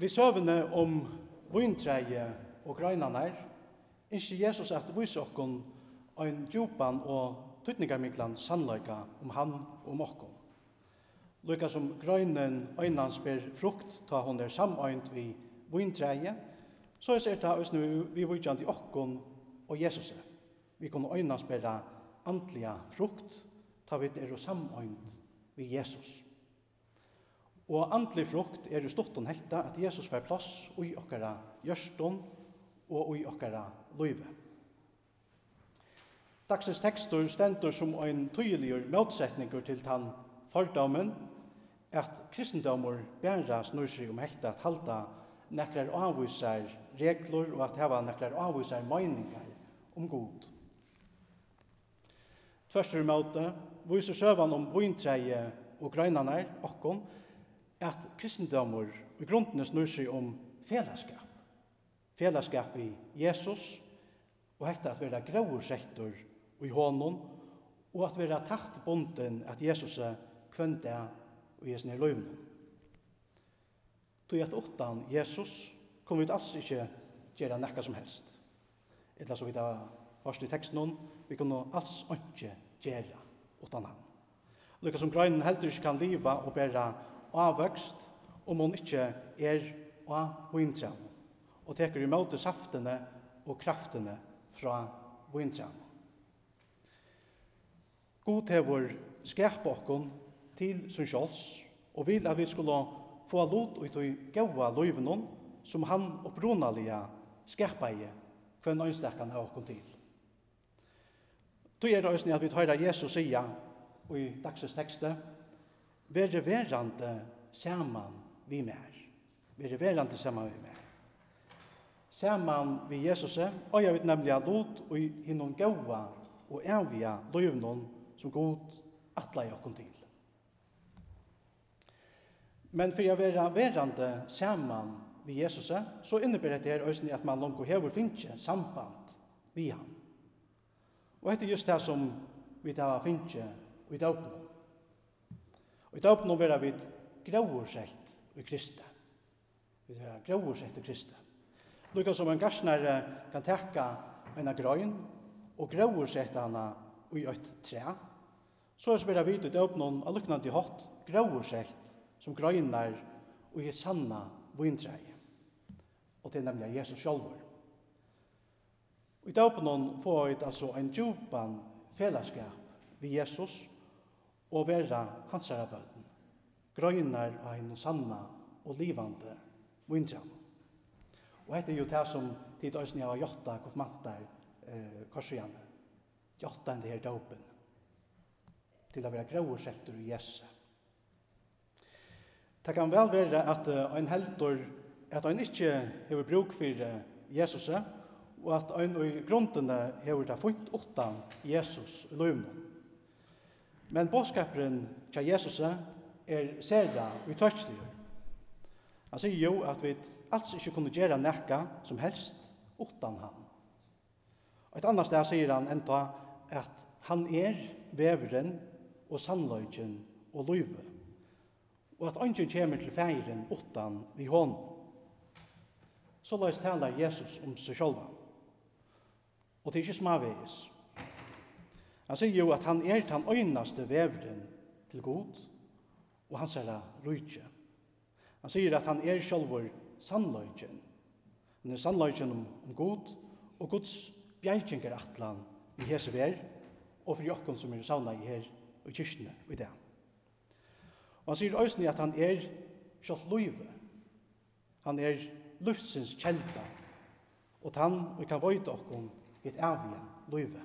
Vi søvende om vintreie og grøynene ikke Jesus at vise okkon ein djupan og tydningarmiklan sannleika om han og om okkon. Lukka som grøynen øynans ber frukt ta hon samøynt vi vintreie, så er det også vi vujant i okkon og Jesus. Vi kunne øynans bera andliga frukt ta vi samøynt vi Jesus. Og andlig frukt er stått helta at Jesus får plass i okkara gjørston og i okkara løyve. Dagsens tekstur stendur som ein tydelig motsetninger til den fordommen at kristendommer bæra snur seg om helta at halda nekrar avvisar regler og at hava nekrar avvisar meningar om god. Tverstur måte viser søvan om vintreie og grøynanar okkon at kristendommer i grunden snur seg om fellesskap. Fellesskap i Jesus, og hetta at vera grauersektor i honom, og at vera tatt bonden at Jesus kvønte og i sin løyvnen. Tog at utan Jesus kom vi alls ikke gjøre nekka som helst. Eller så vidt jeg har hørt i teksten, vi kunne alls ikke gjøre utan han. Lykka som grønnen heldur ikke kan liva og bæra avvøkst om hon ikke av vintrænen og teker imot saftene og kraftene fra vintrænen. God hever skærpa okkon til sin skjolds og vil at vi skulle få lot ut i gaua løyvenon som han opprunalige skærpa i for en øynstekkan av okkon til. Så er det også at vi tar Jesus sia i dagsens tekste være verande saman vi mer. Være verande saman vi mer. Saman vi Jesus og jeg vet nemlig lot og hinnom gaua og evige løyvnon som god atla i okkon til. Men for å være verande saman vi Jesus så innebærer det også at man langt hever finnkje samband vi han. Og det er just det som vi tar finnkje og i døpnen. Og i døpnen vera vi grauersekt i Kristi. Vi vera grauersekt i Kristi. Lukka som en garsnare kan tekka en grøyn og grauersekt hana i et tre, så er vera vi i døpnen av luknandi hot grauersekt som grøynar og i et sanna vintreie. Og det er nemlig Jesus sjálfur. Og i døpnen får vi altså en djupan fellesskap vi Jesus og vera hansara bøten. Grøynar av en sanna og livande vintran. Og dette er jo det som tid òsni av jotta konfirmantar korsjane. Jotta enn det her dåpen. Til å være grauersektor i Jesus. Det kan vel være at en heldur at en ikke hever bruk for Jesus og at en i grunnene hever det funnet utan Jesus i løvnen. Men bådskaperen til Jesus særa og tøtslig. Han sier jo at vi alls ikke kunne gjøre nekka som helst utan han. Og et annet sted sier han enda at han veveren og sannløgjen og løyve. Og at ingen kommer til feiren utan vi hånden. Så løs taler Jesus om seg selv. Og det er ikke smaveis. Han sier jo at han den øynaste veveren til god, og han sier rujtje. Han sier at han sjálfur sannløgjen. Han sannløgjen om god, og Guds bjergjengar atlan i hese ver, og for jokkon som savna i her og i kyrkene og i det. Og han sier også at han sjálf løyve. Han luftsins kjelda, og han vi kan vøyde okkon et avia løyve.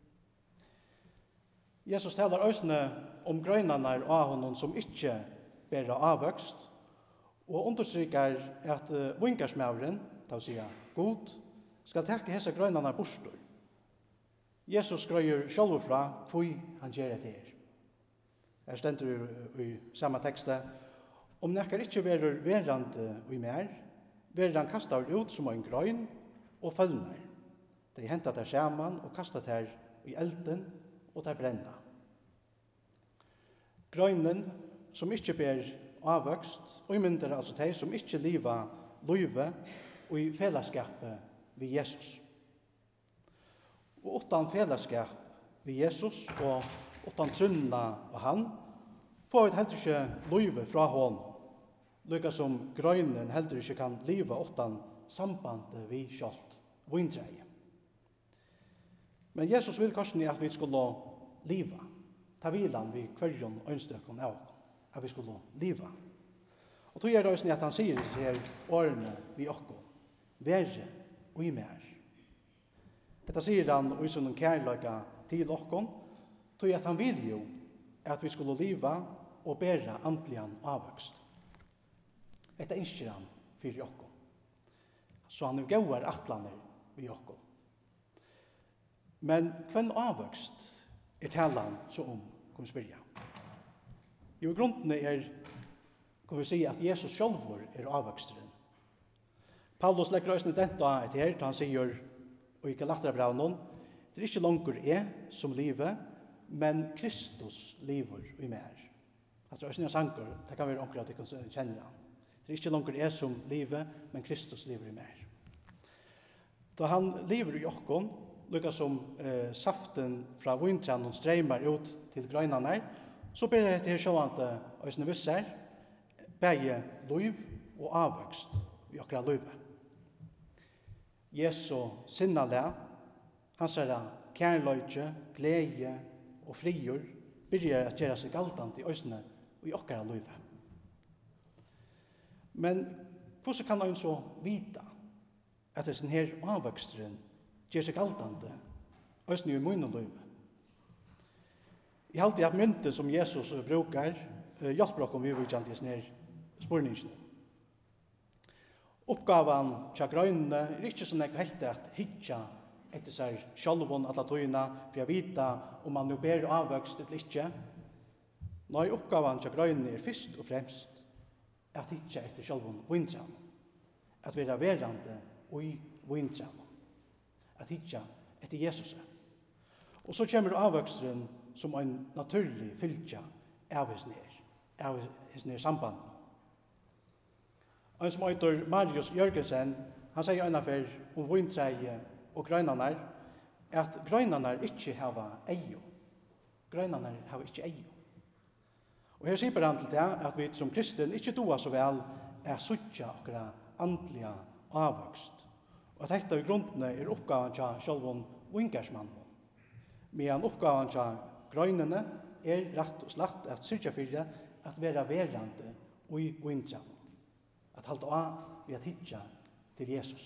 Jesus talar òsne om grøynanar av honom som ikkje bæra avvøkst, og understrykar at vingarsmauren, det vil sige god, skal tekke hese grøynanar bostor. Jesus grøyer sjálfur fra hvor han gjør det her. Her stendur i samme tekste, om nekkar ikkje verur verande og i mer, verur han kastar ut som en grøyn og følnar. De hentar der saman og kastar der i elden og der brenna. Grøynen som ikkje ber avvøkst, og myndir altså de som ikke liva løyve og i fellesskapet ved Jesus. Og utan fellesskap ved Jesus og utan trunna og han, får vi heller ikke løyve fra hånden, lykka som grønnen heller ikke kan liva utan sambandet vi kjalt vintreie. Men Jesus vil kanskje at vi skulle liva, ta vilan vi kvarjon ønstøkken av oss, at vi skulle liva. Og tog det at han sier her årene vi okko, verre og i mer. Dette sier han og i sånn kærløyga til okko, tog at han vil jo at vi skulle liva og bæra andlian avvøkst. Dette innskjer han for okko. Så han er gauar atlaner vi okko. Men hvem avvøkst talan så kan vi spyrja. Jo, i grunden kan vi si at Jesus sjálfur avvøksteren. Paulus legger også dent av et her, han sier, og ikke lagt det bra noen, det ikke langer som livet, men Kristus lever i mer. Altså, også når sanker, det kan være omkring at jeg kjenner han. Det ikke langer som livet, men Kristus lever i mer. Da han lever i okkon, lukka som saften fra vintran streimar ut til grøynane, så blir det her sjåvante òsne visser, begge liv og avvøkst i okra livet. Jesu sinnale, hans kærløyge, glede og frigjør, byrjar at gjøre seg galtant i òsne og i okra livet. Men hvordan kan han så vita at denne her avvøksteren gjør seg galtande, òsne i munn og liv? Jeg halte at mynten som Jesus brukar, hjelper oss om vi vil kjent i sånne spurningsene. Oppgaven til grønne ikke sånn jeg vet at hitja etter seg sjalvån alle tøyene for å vite om man nå ber avvøkst eller ikke. Nei, oppgaven til grønne først og fremst at hitja etter sjalvån vintran. At være verande og i vintran. At hitja etter Jesus. Og så kommer avvøksteren som en naturlig fylkja av hans samband. En som heter Marius Jørgensen, han sier innenfor om vintreie og grønnanar, at grønnanar ikke hava eio. Grønnanar hava ikke eio. Og her sier han til det at vi som kristen ikke doa så vel suttja okra andliga avvøkst. Og at dette i grunnene oppgaven til sjølvån vingersmannen. Men oppgaven til grønnene rett og slett at syrja fyrir at være verande og i vintran. At halda av ved at hitja til Jesus.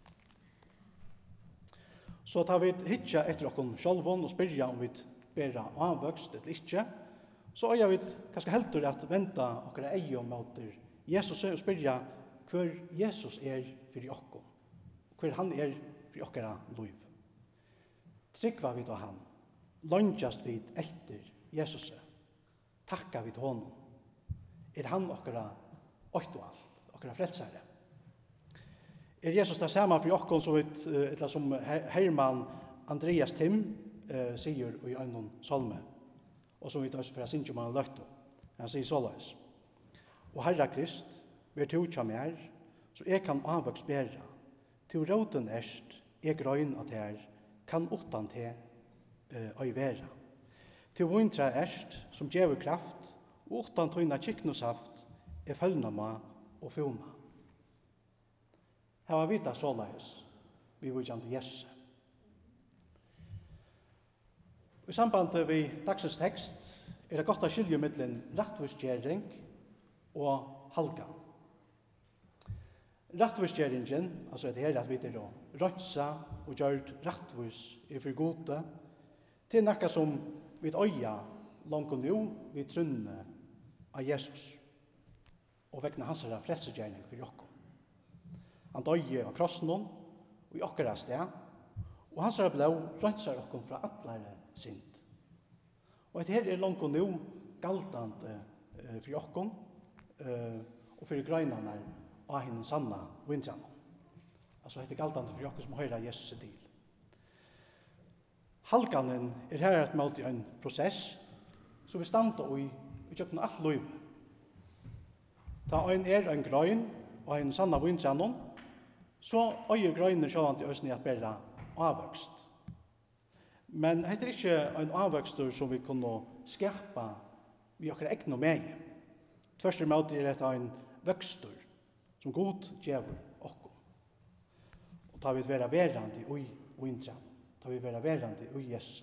Så tar vi hitja etter okkom sjálvon og spyrja om vi bera avvøkst eller ikke, så er vi kanskje heldur at venta okkara eio mot Jesus og spyrja hver Jesus for okkom, hver han for okkara liv. Tryggva vi til han, langjast vi etter Jesus, takka vi til honom. Han okkara åkt og alt, okkara frelsare. Jesus det samme for okkom som Herman Andreas Tim sier i øynene salme, og som vi tar fra Sinjuman Løtto. Han sier såleis. Og Herre Krist, ver to tja mer, så jeg kan avvøks bæra, til råden erst, jeg grøyn at her, kan utan te øy vera. Til vintra erst, som djever kraft, og utan tøyna kiknosaft, følnama og fjona. Her var vita såleis, vi vil kjent Jesus. I samband med dagsens tekst det godt å skilje mellom rettvisgjering og halgan. Rettvisgjeringen, altså det her at vi å rønsa og gjøre rettvis for gode, til noe som vi øya langt og nå vi trunne av Jesus og vekna hans frelsegjerning for jokken. Han døye av krossen og i okkara sted, og hans blå rønser okken fra atlare synd. Og dette her langt og nå galtande for jokken og for grøynene av henne sanna vintran. Altså dette galtande for jokken som høyrer Jesus til. Halganen her et måte en prosess som vi standa i kjøkken alt liv. ta ein en grøn og ein sanna vintjanon, så øyer grønene sjåvant i østene at berra avvøkst. Men det er ikke en avvøkstur som vi kunne skapa vi okkar egnu meg. Tvørst imot er det en vøkstur som god djevur okkom. Og ta vi vera verandi ui vintjanon, ta vi vera verandi ui Jesus.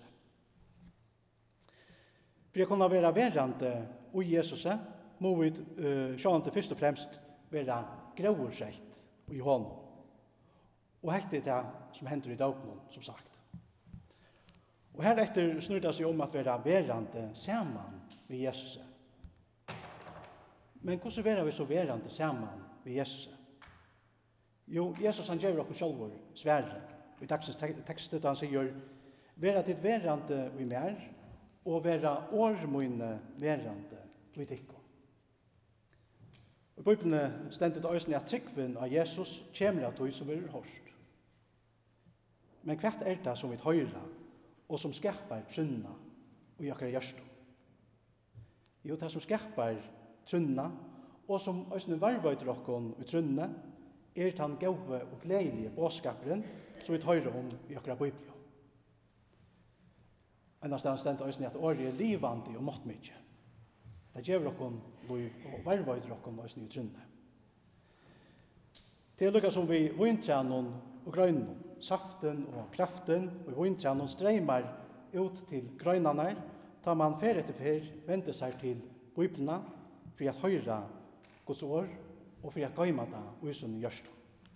For jeg kunne være verande ui Jesus, må vi sjåvant først og fremst vera grauursett ui honom. Og helt er det som hender i dagmån, som sagt. Og heretter snur det seg om at være verande saman ved Jesus. Men hvordan vera vi så verande saman ved Jesus? Jo, Jesus han gjør okkur sjálfur svære. I dagsens tekstet han sier, vera ditt verande i mer, og vera årmøyne verande i dikko. I Bibelen stendet øysene at tryggven av Jesus kommer at du som er hørst. Men hva er det som vi høyrer, og som skapar trunna og jakkar hjørstu? Jo, det som skapar trunna, og som øysene varvøyder okkon i trunna, er den gode og gledelige båskaperen som vi høyrer om i jakkar Bibelen. Ennast er han stendet øysene at året er livandi og måttmykje. Det gjør okkon liv og varvøyder okkon øysene i trunna. Det er lukka som vi vintjanon og grønnon, saften og kraften og vintjanon streymar ut til grønnanar, tar man fer etter fer vende seg til Bibelna for at høyra Guds år og for at gøyma det og som gjørst.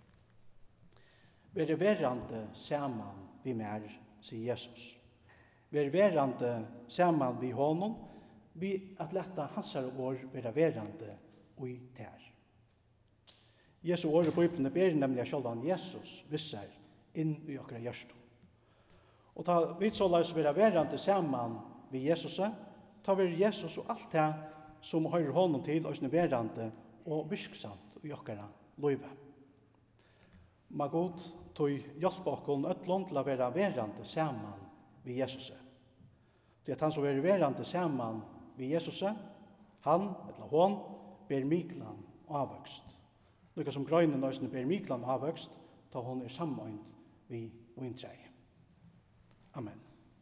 Vere verande saman vi mer, sier Jesus. Vere verande saman vi honom, vi at letta hansare år være verande og i ter. Jesu år i Bibelen ber nemlig sjálvan Jesus visser inn i okra hjørstu. Og ta vi så la oss være verande saman vi Jesus, ta vi Jesus og alt det som høyrer honom til oss verande og virksamt i okra løyve. Ma god tog hjelpa okkon ötlund til å være verande saman vi Jesus. Det at han som er verande saman vi Jesus, han, eller hon, ber miklan avvøkst. Lukka som grøyne nøysene ber miklan avvøkst, ta hon er sammøynt vi vintreie. Amen.